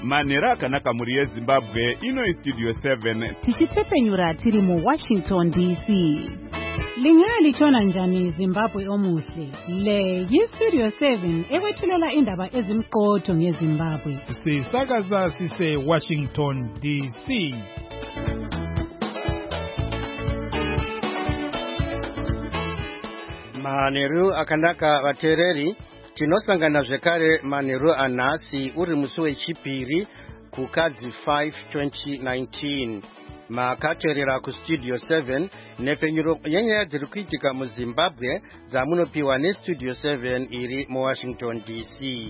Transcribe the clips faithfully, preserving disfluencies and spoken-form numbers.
manhero akanaka muri yezimbabwe. Ino studio seven tichitsepenyura tiri mu Washington D C. Lingalitshona njani Zimbabwe omuhle? Le yi-Studio seven ekwethulela indaba ezimqotho ngeZimbabwe. Sisakaza sise Washington D C. Manheru akanaka vateereri, tinosangana zvekare manheru anhasi uri musi wechipiri kukadzi five twenty nineteen. Makateerera kustudio seven nepfenyuro yenyaya dziri kuitika muZimbabwe dzamunopiwa nestudio seven iri muWashington D C.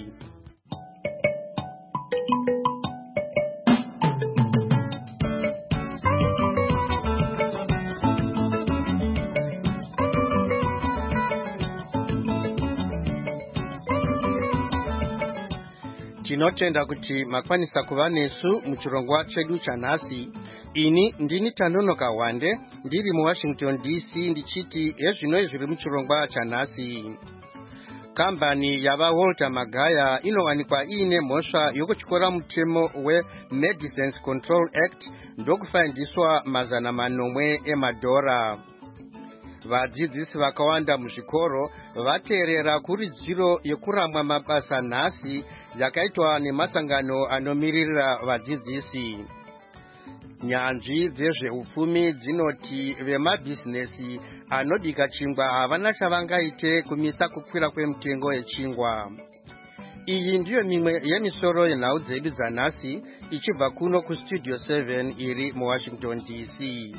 Tinotenda kuti makwanisa kuva nesu muchirongwa chedu chanhasi. Ini ndini Tanonoka Wande ndiri muWashington D C ndichiti ezvino zviri muchirongwa chanhasi. Kambani yava Walter Magaya inowanikwa iine mhosva yokutyora mutemo weMedicines Control Act ndokufambiswa mazana manomwe emadhora. Vadzidzisi vakawanda muzvikoro vateerera kuridziro yekuramwa mabasa nhasi yakaitwa nemasangano anomirira vadzidzisi. Nyanzvi dzezveupfumi dzinoti vemabhizinesi anodika chingwa havana chavangaite kumisa kukwira kwemitengo yechingwa. Iyi ndiyo mimwe yemisoro yenhau dzedu dzanhasi ichibva kuno kustudio seven iri muWashington D C.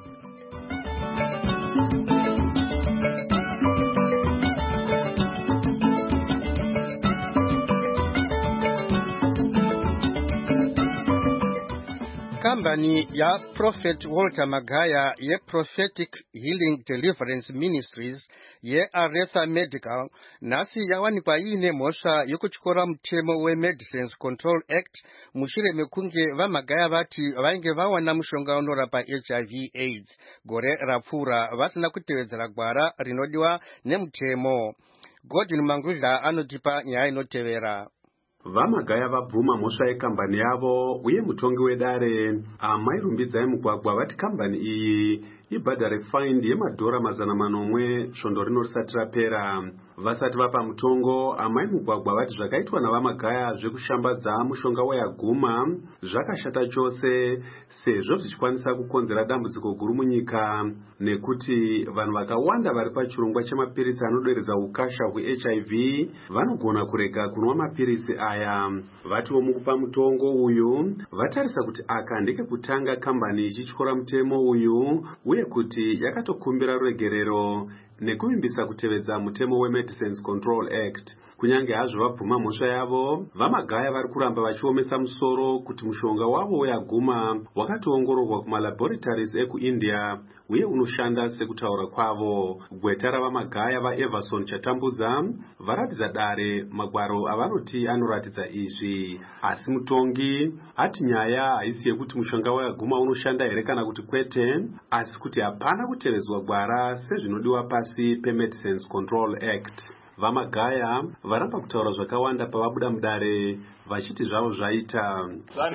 Kambani ya Prophet Walter Magaya ye Prophetic Healing Deliverance Ministries ye Aretha Medical nasi yawanikwa iine mhosva yokutyora mutemo weMedicines Control Act mushure mekunge vaMagaya vati vainge vawana mushonga unorapa H I V AIDS gore rapfuura vasina kutevedzera gwara rinodiwa nemutemo. Godwin Mangudla anotipa nyaya inotevera. VaMagaya vabvuma mhosva yekambani yavo uye mutongi wedare Amai Rumbidzai Mugwagwa vati kambani iyi ibhadhare faindi yemadhora mazana manomwe svondo rino risati rapera. Vasati vapa mutongo, Amai Mugwagwa vati zvakaitwa navaMagaya zvekushambadza mushonga wayaguma zvakashata chose sezvo zvichikwanisa kukonzera dambudziko guru munyika nekuti vanhu vakawanda vari pachirongwa chemapirisi anoderedza ukasha hwe-H I V vanogona kurega kunwa mapirisi aya. Vatiwo mukupa mutongo uyu vatarisa kuti aka ndeke kutanga kambani ichityora mutemo uyu uye kuti yakatokumbira ruregerero nekuvimbisa kutevedza mutemo weMedicines Control Act. Kunyange hazvo vabvuma mhosva yavo, vaMagaya vari kuramba vachiomesa musoro kuti mushonga wavo wayaguma wakatoongororwa kumalaboratories ekuIndia uye unoshanda sekutaura kwavo. Gweta ravaMagaya vaEverson Chatambudza varatidza dare magwaro avanoti anoratidza izvi. Asi mutongi ati nyaya haisi yekuti mushonga wayaguma unoshanda here kana kuti kwete, asi kuti hapana kutevedzwa gwara sezvinodiwa pasi peMedicines Control Act. VaMagaya varamba kutaura zvakawanda pavabuda mudare vachiti zvavo zvaita.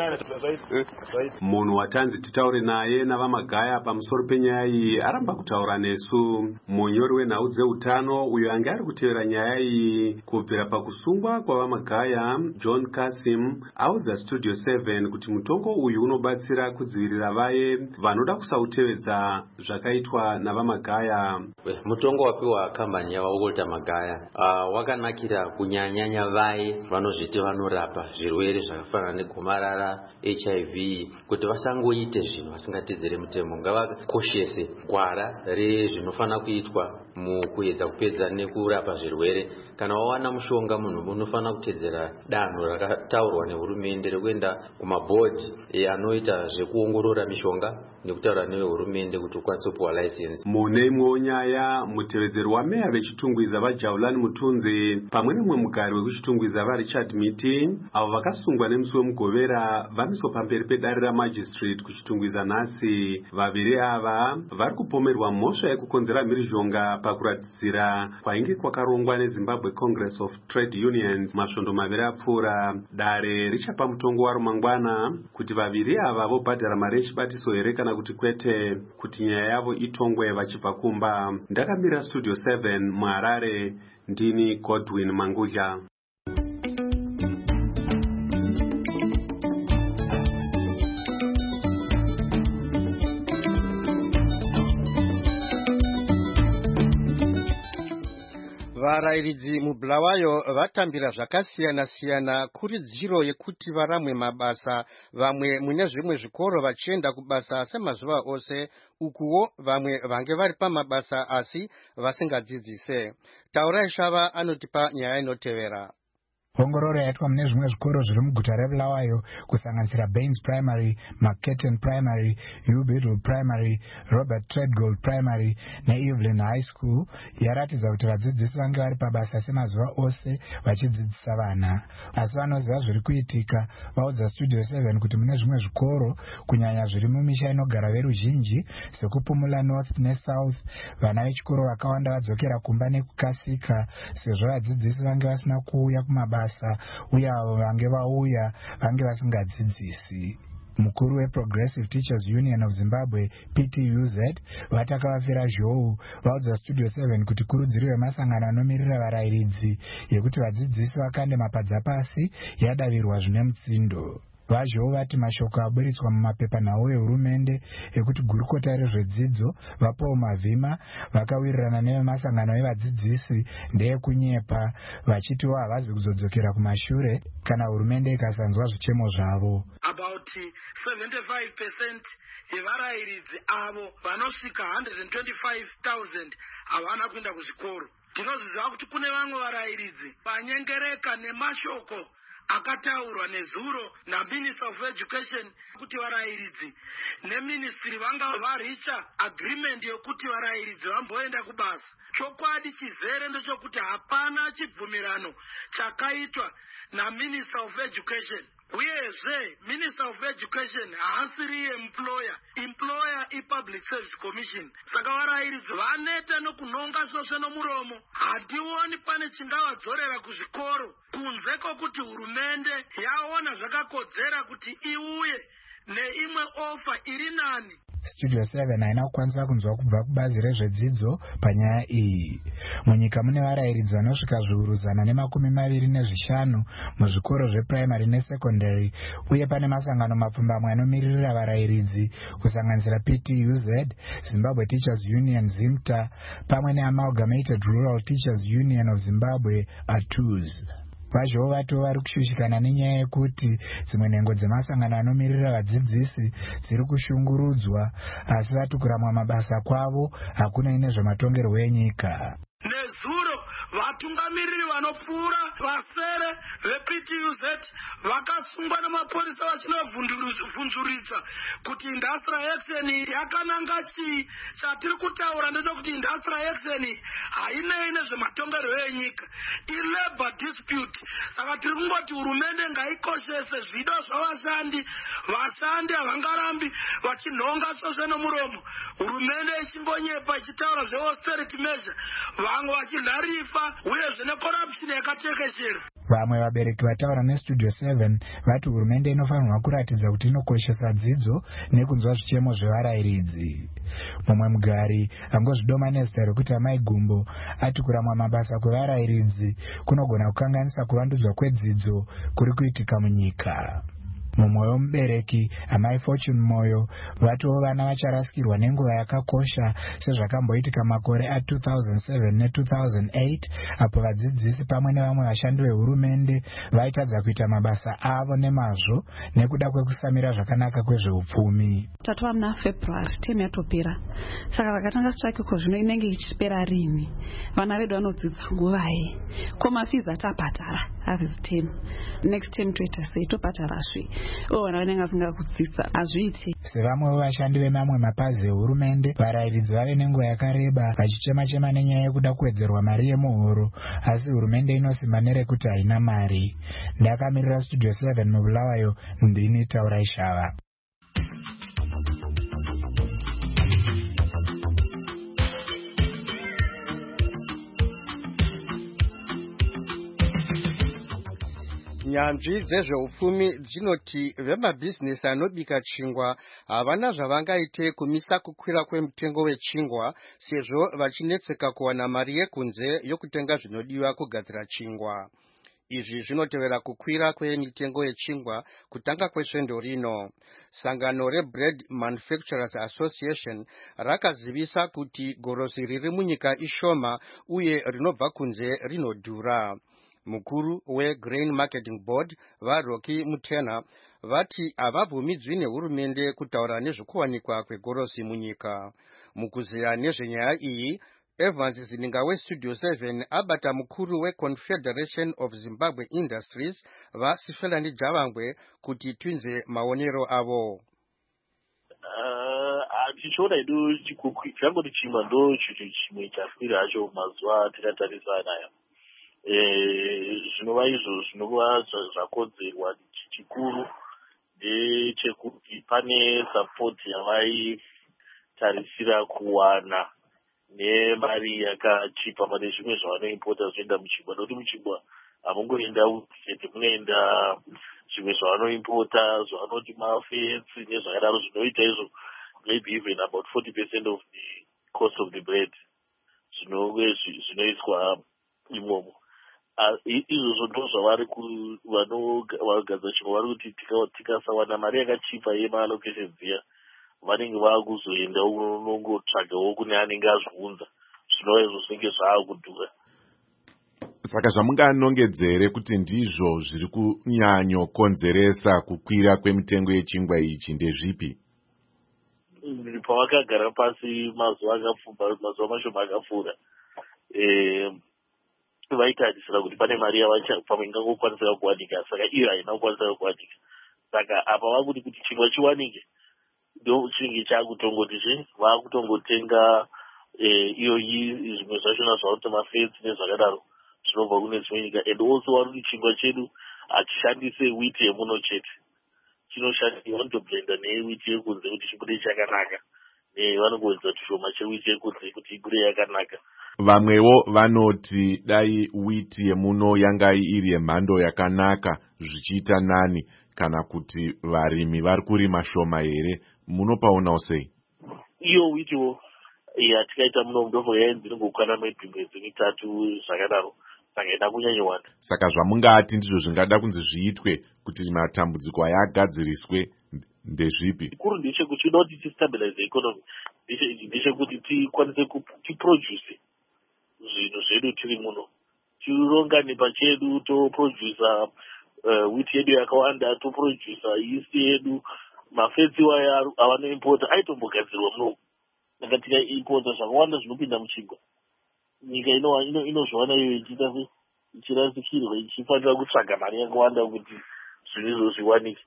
Munhu watanzi titaure naye navaMagaya pamusoro penyaya iyi aramba kutaura nesu. Munyori wenhau dzeutano uyo anga ari kutevera nyaya iyi kubvira pakusungwa kwavaMagaya John Kasim audza Studio seven kuti mutongo uyu unobatsira kudzivirira vaye vanoda kusautevedza zvakaitwa navaMagaya. Mutongo wapiwa kambani yava Walter Magaya uh, wakanakira kunyanyanya vaye vanozviti vanorapa zvirwere zvakafanana negomarara, H I V kuti vasangoite zvinhu vasingatedzere mutemo. Ngavakoshese gwara rezvinofana kuitwa mukuedza kupedza nekurapa zvirwere. Kana wawana mushonga munhu unofana kutedzera danho rakataurwa nehurumende rekuenda kumabhodhi anoita zvekuongorora mishonga nekutaura nevehurumende kuti ukwanise kupuwa license. Mune imwewo nyaya, mutevedzeri wameya vechitungwiza vaJaulani Mutunzi pamwe nemumwe mugari wekuchitungwiza vaRichard Miti avo vakasungwa nemusi wemugovera vamiswa pamberi pedare ramajistrate kuchitungwiza nhasi. Vaviri ava vari kupomerwa mhosva yekukonzera mhirizhonga pakuratidzira kwainge kwakarongwa neZimbabwe Congress of Trade Unions masvondo maviri apfuura. Dare richapa mutongo waro mangwana kuti vaviri ava vobhadhara mari yechibatiso here kana kuti kwete, kuti nyaya yavo itongwe vachibva kumba. Ndakamira Studio seven muHarare, ndini Godwin Mangudya. Varairidzi muBulawayo vatambira zvakasiyana siyana kuridziro yekuti varamwe mabasa, vamwe mune zvimwe zvikoro vachienda kubasa semazuva ose, ukuwo vamwe vange vari pamabasa asi vasingadzidzise. Taurai Shava anotipa nyaya inotevera. Ongororo yaitwa mune zvimwe zvikoro zviri muguta reBulawayo kusanganisira Baines Primary, Marketten Primary, Ubiddle Primary, Robert Treadgold Primary neEvelyn High School yaratidza kuti vadzidzisi vange vari pabasa semazuva ose vachidzidzisa vana. Asi vanoziva zviri kuitika vaudza Studio seven kuti mune zvimwe zvikoro kunyanya zviri mumisha inogara veruzhinji sekupumula North neSouth, vana vechikoro vakawanda vadzokera kumba nekukasika sezvo vadzidzisi vange vasina kuuya kumabasa uye avo vange vauya vange vasingadzidzisi. Mukuru weProgressive Teachers Union of Zimbabwe P T U Z vatakavafira zhou vaudza Studio seven kuti kurudziro yemasangano anomirira varairidzi yekuti vadzidzisi vakande mapadza pasi yadavirwa zvine mutsindo. Vazhou vati mashoko aburitswa mumapepanhau ehurumende ekuti gurukota rezvedzidzo vaPaul Mavhima vakawirirana nevemasangano evadzidzisi ndeyekunyepa, vachitiwo havazi kuzodzokera kumashure kana hurumende ikasanzwa zvichemo zvavo. About seventy-five percent yevarairidzi avo vanosvika one hundred twenty-five thousand havana kuenda kuzvikoro. Tinoziva kuti kune vamwe varairidzi vanyengereka nemashoko akataurwa nezuro naMinister of Education kuti varairidzi neministry vanga varicha agreement yokuti varairidzi vamboenda kubasa. Chokwadi chizere ndechokuti hapana chibvumirano chakaitwa naMinister of Education. Uyezve Minister of Education haasiri employer, employer iPublic Service Commission. Saka varairidzi vaneta nokunonga zvose nomuromo. Hationi pane chingavadzorera kuzvikoro kunze kwokuti hurumende yaona zvakakodzera kuti iuye neimwe ofa iri nani. Studio seven haina kukwanisa kunzwa kubva kubazi rezvedzidzo panyaya iyi. Munyika mune varairidzi vanosvika zviuru zana nemakumi maviri nezvishanu muzvikoro zveprimary nesekondary, uye pane masangano mapfumbamwe anomiririra varairidzi kusanganisira P T U Z, Zimbabwe Teachers Union ZIMTA, pamwe neAmalgamated Rural Teachers Union of Zimbabwe A T U Z. Vazhou vato vari kushushikana nenyaya yekuti dzimwe nhengo dzemasangano anomirira vadzidzisi dziri kushungurudzwa, asi vati kuramwa mabasa kwavo hakuna ine zvematongerwo enyika. Nezuro vatungamiriri vanopfuura vasere veP T U Z vakasungwa namapurisa vachinovhunzuridza kuti industrial action yakananga chii. Chatiri kutaura ndechekuti industrial action hainei nezvematongerwo enyika, ilabor dispute. Saka tiri kungoti hurumende ngaikoshese zvido zvavashandi. Vashandi havangarambi vachinhonga svosve nomuromo, hurumende ichingonyepa ichitaura zveausterity measure, vamwe vachidharifa uye zvine corruption yakatekeshera. Vamwe vabereki vataura neStudio seven vati hurumende inofanirwa kuratidza kuti inokoshesa dzidzo nekunzwa zvichemo zvevarairidzi. Mumwe mugari angozvidoma nezita rekuti Amai Gumbo ati kuramwa mabasa kwevarairidzi kunogona kukanganisa kuvandudzwa kwedzidzo kuri kuitika munyika. Mumwe wemubereki Amai Fortune Moyo vatiwo vana vacharasikirwa nenguva yakakosha sezvakamboitika makore a two thousand seven ne two thousand eight apo vadzidzisi pamwe nevamwe vashandi vehurumende vaitadza kuita mabasa avo nemazvo nekuda kwekusamira zvakanaka kwezveupfumi. Tatova muna February temu yatopera, saka vakatanga strike ko zvino inenge ichipera rini? Vana vedu vanodzidza nguvai? Ko mafizi atabhadhara havhisi term next term toita sei tobhadharasve o vana vanenge vasingakudzidza hazviiti. Sevamwe vashandi vemamwe mapazi ehurumende, varairidzi vave nenguva yakareba vachichema-chema nenyaya yekuda kuwedzerwa mari yemuhoro, asi hurumende inosimba nerekuti haina mari. Ndakamirira Studio seven mubulawayo, ndini Taurai Shava. Nyanzvi dzezveupfumi dzinoti vemabhizinesi anobika chingwa havana zvavangaite kumisa kukwira kwemutengo wechingwa sezvo vachinetseka kuwana mari yekunze yokutenga zvinodiwa kugadzira chingwa. Izvi zvinotevera kukwira kwemitengo yechingwa kutanga kwesvendo rino. Sangano reBread Manufacturers Association rakazivisa kuti gorosi riri munyika ishoma uye rinobva kunze rinodhura. Mukuru weGrain Marketing Board vaRocky Mutena vati havabvumidzwi nehurumende kutaura nezvekuwanikwa kwegorosi munyika. Mukuziya nezvenyaya iyi, Evans Zininga weStudio seven abata mukuru weConfederation of Zimbabwe Industries vaSifelani Javangwe kuti twinze maonero avo. Tichiona idu changoti chimwe ndo chito chimwe chakwira hacho mazuva atakatarisa nayo. Zvinova izvo zvinova zvakodzerwa chikuru ndechekuti pane support yavaitarisira kuwana nemari yakachipa pane zvimwe zvavanoimpota zvinoenda muchingwa. Nokuti muchingwa hamungoenda chete, munoenda zvimwe zvavanoimpota zvavanoti mafetsi nezvakadaro, zvinoita izvo maybe even about forty percent of the cost of the bread zvinoiswa imomo. Izvozvo ndo zvavari vanogadzira chingwa vari kuti tikasawana mari yakachipa yemaallocations dziya vanenge vaakuzoenda unongotsvagawo kune anenge azviunza, zvinova izvo zvinenge zvaakudhura. Saka zvamunganongedzere kuti ndizvo zviri kunyanyokonzeresa kukwira kwemitengo yechingwa ichi ndezvipi? Pavakagara pasi mazuva akapfuura, mazuva mashoma akapfuura, vaitarisira kuti pane mari yavachapa ingangokwanisa kuwanika, saka iyo haina kukwanisa kuwanika. Saka apa vakuti kuti chingwa chiwanike ndo chinenge chaakutongoti zve vaakutongotenga iyoyi zvimwe zvachona zvakuti mafetsi nezvakadaro zvinobva kune dzimwe nyika. And also vari kuti chingwa chedu hachishandise wheat yemuno chete, chinoshandisa vanotoblenda newheat yekunze kuti chibude chakanaka, vanongoedza tushoma chewheat yekunze kuti ibude yakanaka. Vamwewo vanoti dai wheat yemuno yanga iri yemhando yakanaka zvichiita nani kana kuti varimi vari kurima shoma here, munopaonawo sei? Iyo wheatwo yatikaita muno mudofo yainzi ingokwana maybe mwedzi mitatu zvakadaro, saka ida kunyanyowanda. Saka zvamungati ndizvo zvingada kunzi zviitwe kuti matambudziko aya agadziriswe ndezvipi? Kuru ndechekuti chinoda kuti tistabilize economy, ndechekuti tikwanise tiproduce zvinhu zvedu tiri muno, tirongane pachedu, toprodusa wheat yedu yakawanda, toprodusa yeast yedu, mafetsi waya avanoimpota aitombogadzirwa muno. Saka tikaimpota zvakawanda zvinopinda muchingwa, nyika inozviwana iyo ichiita ichirasikirwa, ichifanira kutsvaga mari yakawanda kuti zvinhu izvo zviwanike.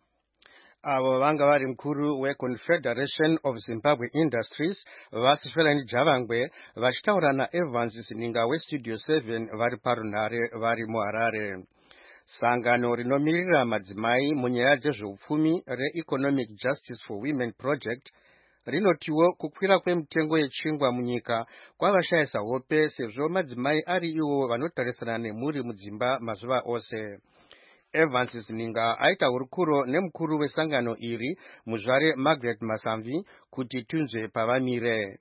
Avo vanga vari mukuru weConfederation of Zimbabwe Industries vaSifelani Javangwe vachitaura naEvans Zininga weStudio seven vari parunhare vari muHarare. Sangano rinomirira madzimai munyaya dzezveupfumi reEconomic Justice for Women Project rinotiwo kukwira kwemitengo yechingwa munyika kwavashayisa hope sezvo madzimai ari iwo vanotarisana nemhuri mudzimba mazuva ose. Evans Zininga aita hurukuro nemukuru wesangano iri muzvare Margaret Masamvi kuti tunzwe pavamire.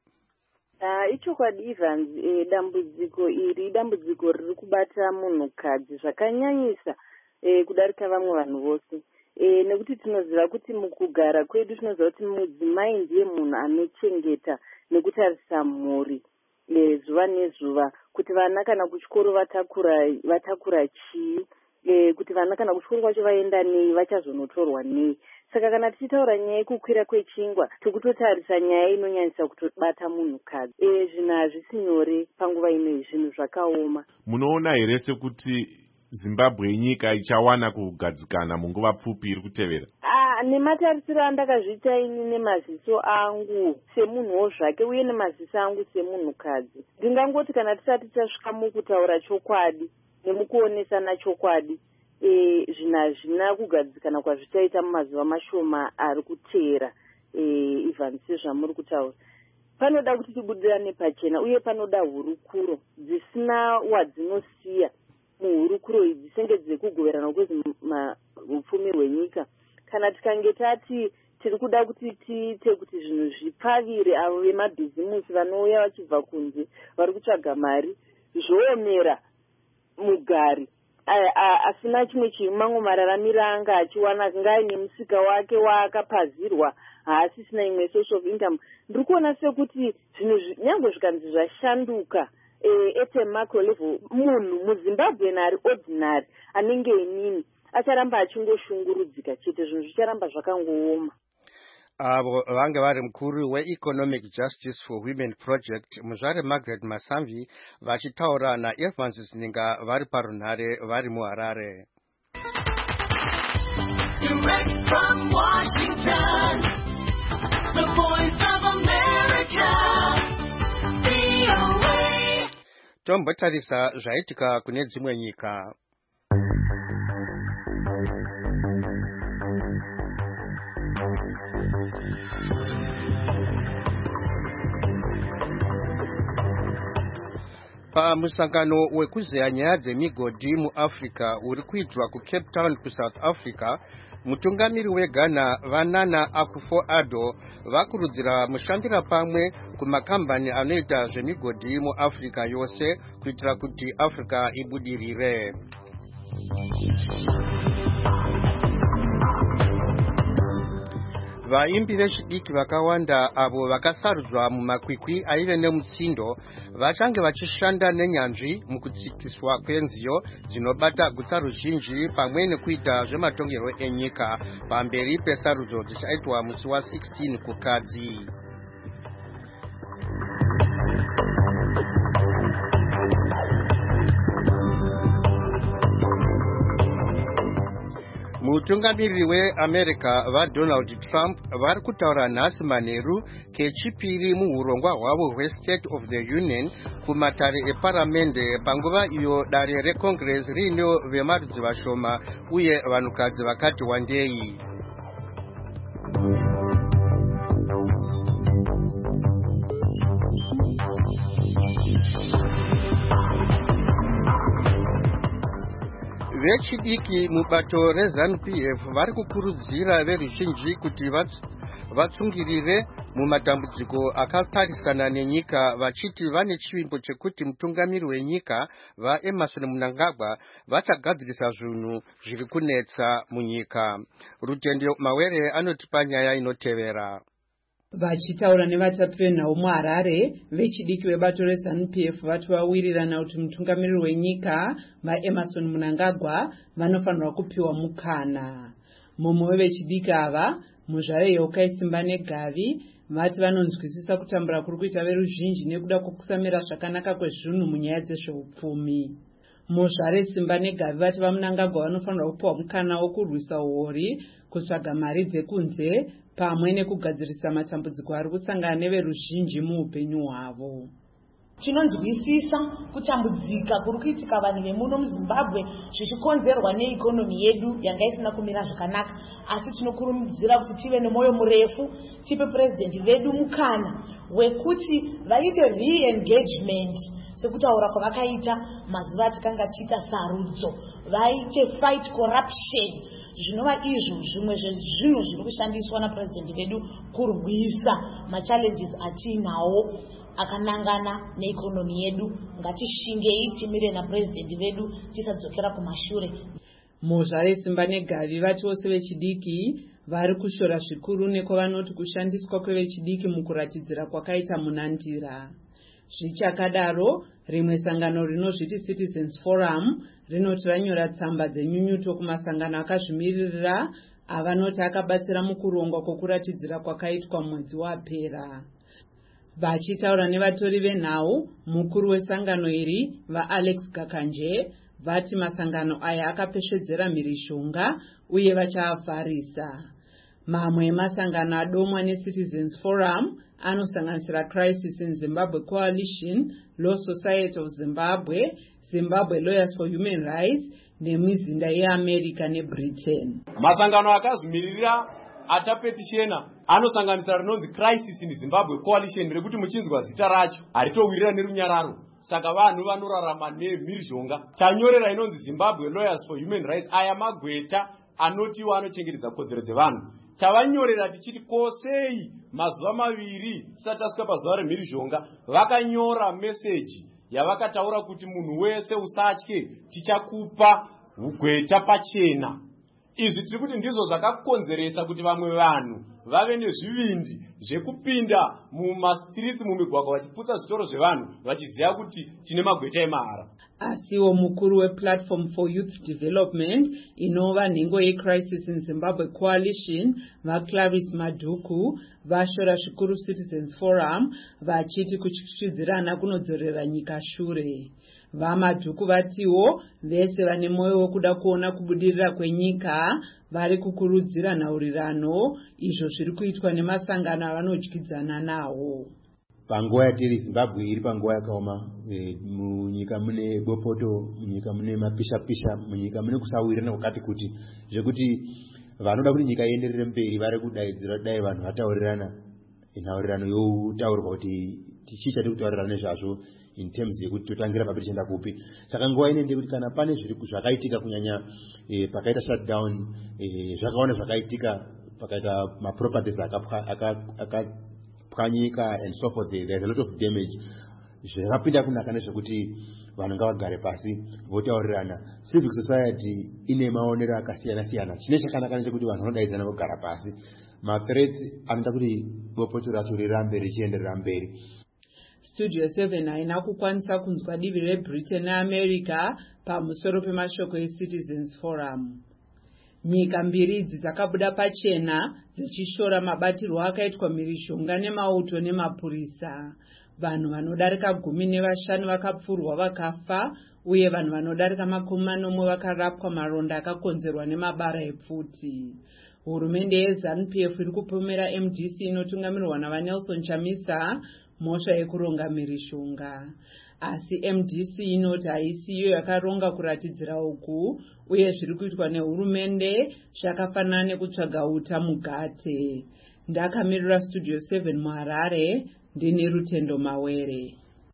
Uh, ichokwadi Evans, e, dambudziko iri dambudziko riri kubata munhukadzi zvakanyanyisa e, kudarika vamwe vanhu vose. E, nekuti tinoziva kuti mukugara kwedu tinoziva kuti mudzimai ndiye munhu anochengeta nekutarisa mhuri e, zuva nezuva, kuti vana kana kuchikoro vatakura vatakura chii, e, kuti vana kana kuchikoro kwacho vaenda nei, vachazonotorwa nei. Saka kana tichitaura nyaya yekukwira kwechingwa, tikutotarisa nyaya inonyanyisa kutobata munhukadzi. E, zvinhu hazvisi nyore panguva ino, zvinhu zvakaoma. Munoona here sekuti Zimbabwe nyika ichawana kugadzikana munguva pfupi iri kutevera? Ah, nematarisiro andakazviita ini nemaziso angu semunhuwo zvake uye nemaziso angu semunhukadzi, ndingangoti kana tisati tasvika mukutaura chokwadi nemukuonesana chokwadi, e, zvina hazvina kugadzikana kwazvichaita mumazuva mashoma ari kuteera. E, Ivan, sezvamuri kutaura, panoda kuti tibudirane pachena uye panoda hurukuro dzisina wadzinosiya. Muhurukuro idzi senge dzekugoverana kwezi upfumi hwenyika. Kana tikange tati tiri kuda kuti tiite kuti zvinhu zvipfavire avo vemabhizimusi vanouya vachibva kunze vari kutsvaga mari, zvoomera mugari asina chimwe chinhu, mamwe mararamiro anga achiwana ngaine musika wake waakapazirwa, haasisina imwe source of income. Ndiri kuona sekuti zvinhu nyange zvikanzi zvashanduka at a macro level, munhu muZimbabwe ari ordinary anenge inini acharamba achingoshungurudzika chete, zvinhu zvicharamba zvakangooma. Avo vange vari mukuru weEconomic Justice for Women Project muzvare Margaret Masamvi vachitaura naEvans Zininga vari parunhare vari muHarare. Direct from Washington, the voice of America, V O A. Tombotarisa zvaitika kune dzimwe nyika. Pamusangano wekuzeya nyaya dzemigodhi muAfrica uri kuitwa kuCape Town kuSouth Africa, mutungamiri weGhana vaNana Akufo-Addo vakurudzira mushambira pamwe kumakambani anoita zvemigodhi muAfrica yose kuitira kuti Africa ibudirire. Vaimbi vechidiki vakawanda avo vakasarudzwa mumakwikwi aive nemutsindo vachange vachishanda nenyanzvi mukutsikiswa kwenziyo dzinobata gutsa ruzhinji pamwe nekuita zvematongerwo enyika pamberi pesarudzo dzichaitwa musi wa16 kukadzi. Mutungamiri weAmerica vaDonald Trump vari kutaura nhasi manheru kechipiri muhurongwa hwavo hweState of the Union kumatare eparamende panguva iyo dare reCongress riine vemarudzi vashoma uye vanhukadzi vakati wandei. Vechidiki mubato reZANU P F vari kukurudzira veruzhinji kuti vatsungirire mumatambudziko akatarisana nenyika vachiti vane chivimbo chekuti mutungamiri wenyika vaEmmerson Mnangagwa vachagadzirisa zvinhu zviri kunetsa munyika. Rutende Mawere anotipa nyaya inotevera. Vachitaura nevatapenhau muHarare, vechidiki vebato reZANU P F vati vawirirana kuti mutungamiriri wenyika vaEmmerson Mnangagwa vanofanirwa kupiwa mukana. Mumwe wevechidiki ava, muzvare Yokai Simbane Gavi, vati vanonzwisisa kutambura kuri kuita veruzhinji nekuda kwokusamira zvakanaka kwezvinhu munyaya dzezveupfumi. Muzvare Simbane Gavi vati vaMnangagwa vanofanirwa kupiwa mukana wokurwisa uori, kutsvaga mari dzekunze pamwe nekugadzirisa matambudziko ari kusangana neveruzhinji muupenyu hwavo. Tinonzwisisa kutambudzika kuri kuitika vanhu vemuno muZimbabwe zvichikonzerwa neikonomi yedu yanga isina kumira zvakanaka, asi tinokurudzira kuti tive nemwoyo murefu, tipe president vedu mukana wekuti vaite re-engagement sekutaura kwavakaita mazuva atikanga tiita sarudzo, vaite fight corruption, zvinova izvo zvimwe zvezvinhu zviri kushandiswa napresident vedu kurwisa machallenges atiinawo akanangana neikonomi yedu. Ngatishingei timire napresident vedu tisadzokera kumashure. Muzvare Simbane Gavi vati vose vechidiki vari kushora zvikuru nekwavanoti kushandiswa kwevechidiki mukuratidzira kwakaita munandira. Zvichakadaro, rimwe sangano rinozviti Citizens Forum rinoti ranyora tsamba dzenyunyuto kumasangano akazvimiririra avanoti akabatsira mukurongwa kwokuratidzira kwakaitwa mwedzi wapera. Vachitaura nevatori venhau, mukuru wesangano iri vaAlex Gakanje vati masangano aya akapesvedzera mhirishonga uye vachaavharisa. Mamwe emasangano adomwa neCitizens Forum anosanganisira Crisis in Zimbabwe Coalition, Law Society of Zimbabwe, Zimbabwe Lawyers for Human Rights nemizinda yeAmerica neBritain. Masangano akazumirira atapetishena anosanganisira rinonzi Crisis in Zimbabwe Coalition rekuti muchinzwa zita racho haritowirira nerunyararo. Saka vanhu vanorarama nemhirizhonga. Tanyorera inonzi Zimbabwe Lawyers for Human Rights, aya magweta anotiwa anochengetedza kodzero dzevanhu. Tavanyorera tichiti kosei mazuva maviri tisati tasvika pazuva remhirizhonga vakanyora meseji yavakataura kuti munhu wese usatye, tichakupa ugweta pachena. Izvi tiri kuti ndizvo zvakakonzeresa kuti vamwe vanhu vave nezvivindi zvekupinda mumastreets mumigwagwa vachiputsa zvitoro zvevanhu vachiziva kuti tine magweta emahara. Asiwo mukuru wePlatform for Youth Development inova nhengo yeCrisis in Zimbabwe Coalition, vaClarice Maduku vashora zvikuru Citizens Forum vachiti kuchichidzirana kunodzorera nyika shure. VaMaduku vatiwo vese vane mwoyo wekuda kuona kubudirira kwenyika vari kukurudzira nhaurirano izvo zviri kuitwa nemasangano avanodyidzana nawo. Panguva yatiri Zimbabwe iri panguva yakaoma, munyika mune bopoto, munyika mune mapisha-pisha, munyika mune kusawirana kwakati kuti zvekuti vanoda kuti nyika ienderere mberi vari kudaidzira dai vanhu vataurirana nhaurirano yotaurwa kuti chii chatiri kutaurirana nezvazvo in terms yekuti totangira papi tichienda kupi. Saka nguva ine ndekuti kana pane zvakaitika kunyanya pakaita shutdown, zvakaona zvakaitika pakaita maproperties aka pwanyika and so forth, there's a lot of damage. Zvakapinda kunaka nezvekuti vanhu ngavagare pasi votaurirana. Civic society ine maonero akasiyana siyana. Chine chakanaka ndechekuti vanhu vanodaidzana vogara pasi. Mathreats anoita kuti bopoto racho rirambe richienderera mberi. Studio seven haina kukwanisa kunzwa divi reBritain neAmerica pamusoro pemashoko eCitizens Forum. Nyika mbiri idzi dzakabuda pachena dzichishora mabatirwo akaitwa mhirishonga nemauto nemapurisa. Vanhu vanodarika gumi nevashanu vakapfurwa vakafa uye vanhu vanodarika makumi manomwe vakarapwa maronda akakonzerwa nemabara epfuti. Hurumende yeZANU P F iri kupomera M D C inotungamirwa navaNelson Chamisa mhosva yekuronga mhirishonga. Asi M D C inoti haisiyo yakaronga kuratidzira uku uye zviri kuitwa nehurumende zvakafanana nekutsvaga uta mugate. Ndakamirira Studio seven muHarare, ndine Rutendo Mawere.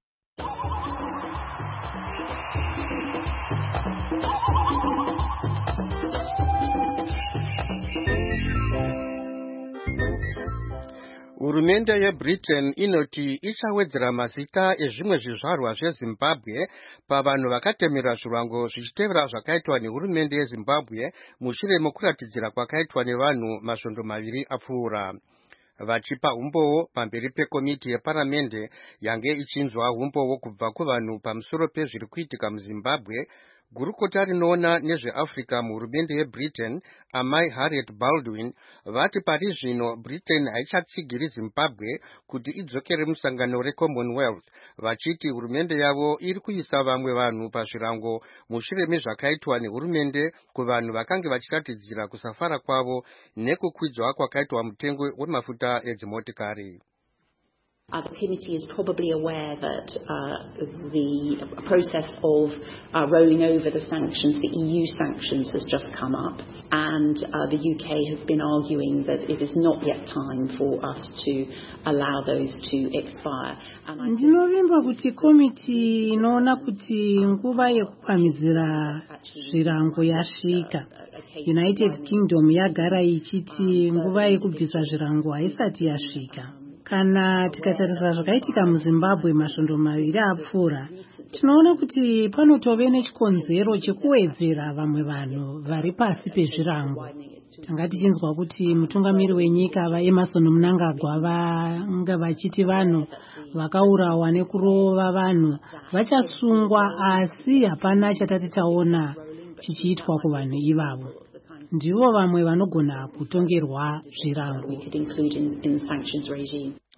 Hurumende yeBritain inoti ichawedzera mazita ezvimwe zvizvarwa zveZimbabwe pavanhu vakatemera zvirango zvichitevera zvakaitwa nehurumende yeZimbabwe mushure mekuratidzira kwakaitwa nevanhu masvondo maviri apfuura. Vachipa umbowo pamberi pekomiti yeparamende yange ichinzwa umbowo kubva kuvanhu pamusoro pezviri kuitika muZimbabwe, gurukota rinoona nezveAfrica muhurumende yeBritain, Amai Harriet Baldwin, vati pari zvino Britain haichatsigiri Zimbabwe kuti idzokere musangano reCommonwealth, vachiti hurumende yavo iri kuisa vamwe vanhu pazvirango mushure mezvakaitwa nehurumende kuvanhu vakange vachiratidzira kusafara kwavo nekukwidzwa kwakaitwa mutengo wemafuta edzimotikari. Uh, the committee is probably aware that uh, the process of uh, rolling over the sanctions, the E U sanctions, has just come up, and uh, the U K has been arguing that it is not yet time for us to allow those to expire. Ndinovimba kuti komiti inoona kuti nguva yekupamhidzira zvirango yasvika. United Kingdom yagara ichiti nguva yekubvisa zvirango haisati yasvika. Kana tikatarisa zvakaitika muZimbabwe masvondo maviri apfuura, tinoona kuti panotove nechikonzero chekuwedzera vamwe vanhu vari pasi pezvirango. Tanga tichinzwa kuti mutungamiri wenyika vaEmerson Mnangagwa vanga vachiti vanhu vakaurawa nekurova vanhu vachasungwa, asi hapana chatati taona chichiitwa kuvanhu ivavo. Ndivo vamwe vanogona kutongerwa zvirango.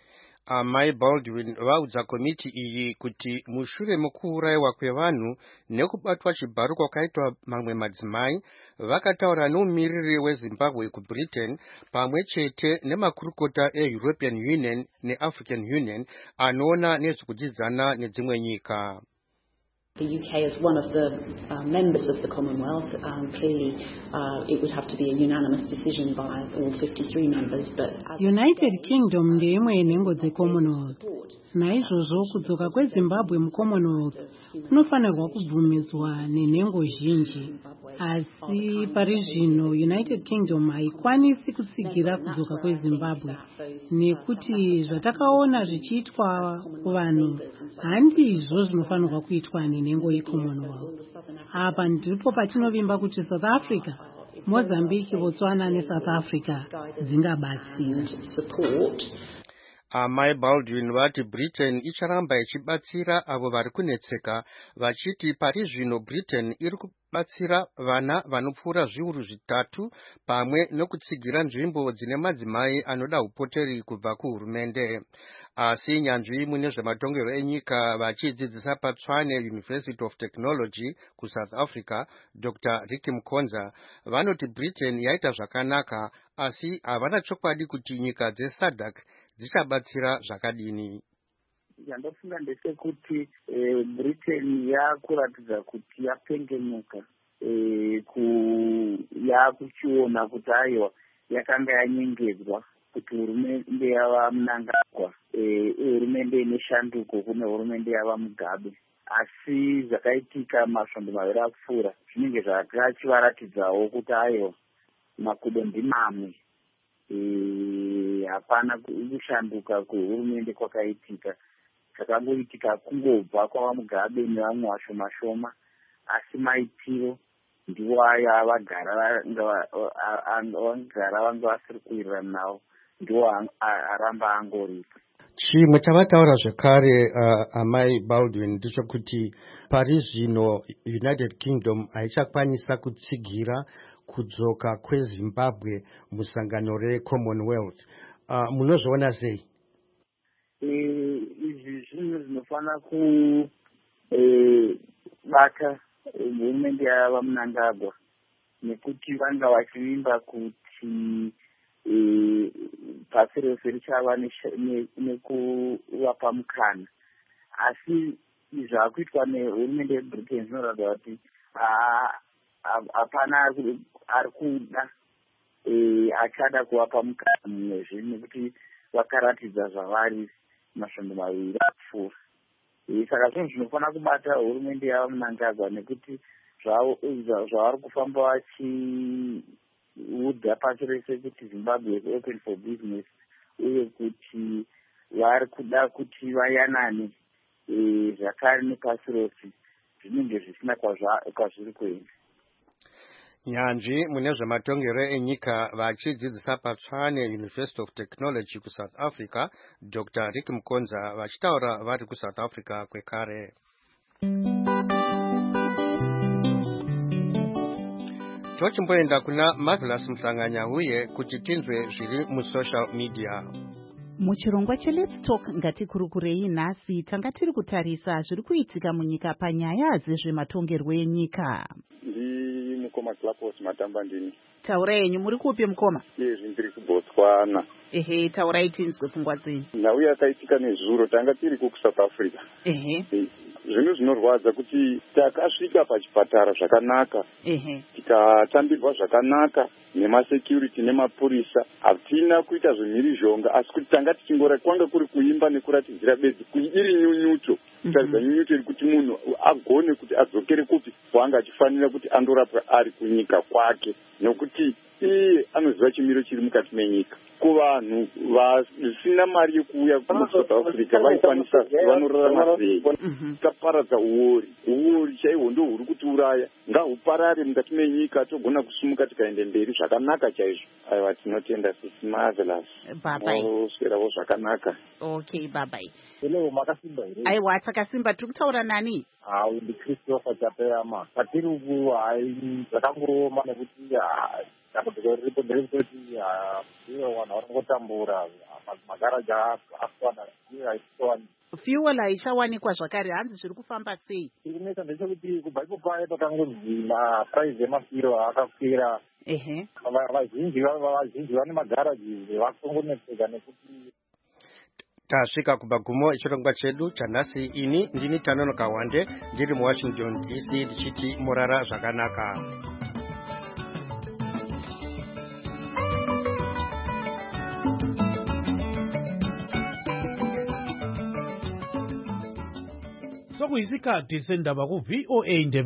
amai Baldwin vaudza komiti iyi kuti mushure mokuurayiwa kwevanhu nekubatwa chibharo kwakaitwa mamwe madzimai, vakataura nomumiriri weZimbabwe kuBritain pamwe chete nemakurukota eEuropean Union neAfrican Union anoona nezvekudyidzana nedzimwe nyika. The U K is one of the uh, members of the Commonwealth. Um, clearly, uh, it would have to be a unanimous decision by all fifty-three members. But United Kingdom ndimwe yenhengo dzeCommonwealth. Naizvozvo kudzoka kweZimbabwe muCommonwealth kunofanirwa kubvumidzwa nenhengo zhinji. Asi pari zvino United Kingdom haikwanisi kutsigira kudzoka kweZimbabwe nekuti zvatakaona zvichiitwa kuvanhu handizvo zvinofanirwa kuitwa nenhengo yeCommonwealth. Apa ndipo patinovimba kuti South Africa, Mozambique, Botswana neSouth Africa dzingabatsira. Amai Baldwin vati Britain icharamba ichibatsira avo vari kunetseka, vachiti pari zvino Britain iri kubatsira vana vanopfuura zviuru zvitatu pamwe nokutsigira nzvimbo dzine madzimai anoda upoteri kubva kuhurumende. Asi nyanzvi mune zvematongero enyika vachidzidzisa paTshwane University of Technology kuSouth Africa, Doctor Ricky Mkonza, vanoti Britain yaita zvakanaka, asi havana chokwadi kuti nyika dzeSADC dzichabatsira zvakadini. Yandofunga ndechekuti eh, Britain yakuratidza kuti yapengenuka, eh, ku yakuchiona kuti aiwa yakanga yanyengedzwa kuti hurumende yava Mnangagwa, eh, hurumende ine shanduko kune hurumende yava Mugabe. Asi zvakaitika masvondo maviri akupfuura zvinenge zvakachivaratidzawo kuti aiwa makudo ndimamwe. Hapana kushanduka kwehurumende kwakaitika, chakangoitika kungobva kwava Mugabe nevamwe vashoma shoma, asi maitiro ndiwo aya vagara vangara vanga vasiri kuwirirana nawo, ndiwo aramba angorika. Chimwe chavataura zvakare uh, amai Baldwin ndechekuti pari zvino United Kingdom haichakwanisa kutsigira kudzoka kweZimbabwe musangano reCommonwealth. Uh, munozviona sei? Izvi zvinhu zvinofana kubata hurumende yava Mnangagwa, nekuti vanga vachivimba kuti pasi rose richava nekuvapa mukana. Asi zvakuitwa nehurumende yeBritain zvinoratidza kuti hapana ari kuda achada kuvapa mukana mumwe zvino, nekuti vakaratidza zvavari masvondo maviri akupfuura. Saka zvinhu zvinofana kubata hurumende yava Mnangagwa, nekuti zvavari kufamba vachiudza pasi rese kuti Zimbabwe is open for business, uye kuti vari kuda kuti vayanane zvakare nepasi rose, zvinenge zvisina kwazviri kuenda. Nyanzvi mune zvematongero enyika vachidzidzisa paTshwane University of Technology kuSouth Africa, Doctor Ricky Mkonza, vachitaura vari kuSouth Africa kwekare. Tochimboenda kuna Marvelous Mhlanganya uye kuti tinzwe zviri musocial media. Muchirongwa cheLet's Talk ngatikurukurei nhasi tanga tiri kutarisa zviri kuitika munyika panyaya dzezvematongerwo enyika. Ndi mukoma Clapos Matamba ndini. Taurai henyu, muri kupi mukoma? Izvi ndiri kuBotswana. Ehe, taurai tinzwe pfungwa dzenyu. Nhau yakaitika nezuro tanga tiri kuSouth Africa. Ehe. Zvinhu zvinorwadza kuti takasvika pachipatara zvakanaka, ehe, tikatambirwa zvakanaka nemasecurity nemapurisa, hatina kuita zvemhirizhonga, asi kuti tanga tichingora kwanga kuri kuimba nekuratidzira bedzi iri nyunyuto, kutaridza nyunyuto iri kuti munhu agone kuti adzokere kupi kwanga achifanira kuti andorapwa ari kunyika kwake, nokuti iye anoziva chimiro chiri mukati menyika. Kuvanhu vasina mari yekuuya kuSouth Africa vaikwanisa vanorarama sei? Taparadza uori, uori chaihwo ndo huri kutiuraya. Ngahuparare mukati menyika, togona kusumuka tikaende mberi zvakanaka chaizvo. Aiwa, tinotenda sisi Marvelous. Babai. Oswerawo zvakanaka. Okay, babai. Hello, makasimba here. Aiwa, takasimba. Tiri kutaura nani? Ah, ndi Christopher Chapeyama. Patiri uku hai zvakangooma nekuti dambudziko riripo nderekuti ivo vanhu vari kungotambura magaraji akwana iyo haisitowani fuel haichawanikwa zvakare, hanzi zviri kufamba sei? chiri kunetsa ndechekuti kubva ipo paye pakangonzi mapuraizi emafiro akakwira. Ehe, vazhinji vazhinji vane magaraji vakungonetseka nekuti tasvika kumagumo echirongwa chedu chanhasi. Ini ndini Tanonoka Wande ndiri muwashington D C ndichiti murara zvakanaka. sokuyisikhathi sendaba ku V O A